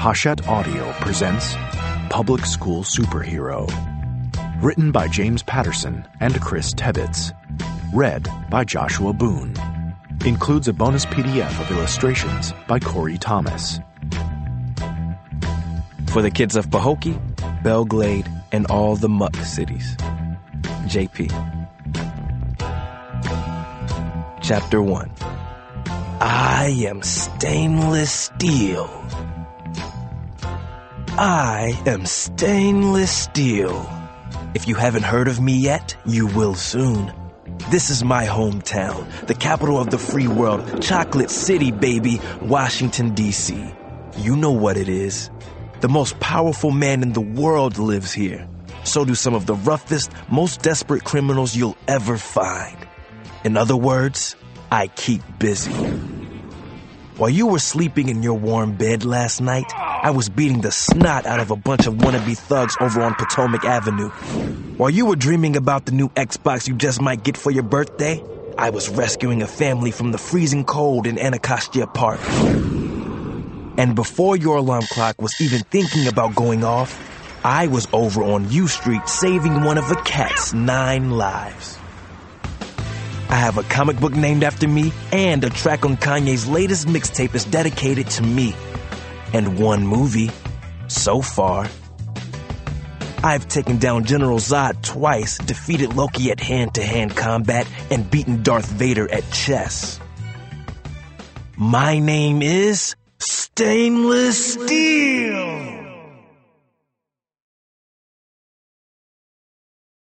Hachette Audio presents Public School Superhero. Written by James Patterson and Chris Tebbets. Read by Joshua Boone. Includes a bonus PDF of illustrations by Corey Thomas. For the kids of Pahokee, Belle Glade, and all the muck cities. JP. Chapter 1. I am stainless steel. I am stainless steel. If you haven't heard of me yet, you will soon. This is my hometown, the capital of the free world, Chocolate City, baby, Washington, D.C. You know what it is. The most powerful man in the world lives here. So do some of the roughest, most desperate criminals you'll ever find. In other words, I keep busy. While you were sleeping in your warm bed last night, I was beating the snot out of a bunch of wannabe thugs over on Potomac Avenue. While you were dreaming about the new Xbox you just might get for your birthday, I was rescuing a family from the freezing cold in Anacostia Park. And before your alarm clock was even thinking about going off, I was over on U Street saving one of a cat's 9 lives. I have a comic book named after me, and a track on Kanye's latest mixtape is dedicated to me. And one movie, so far. I've taken down General Zod twice, defeated Loki at hand-to-hand combat, and beaten Darth Vader at chess. My name is Stainless Steel!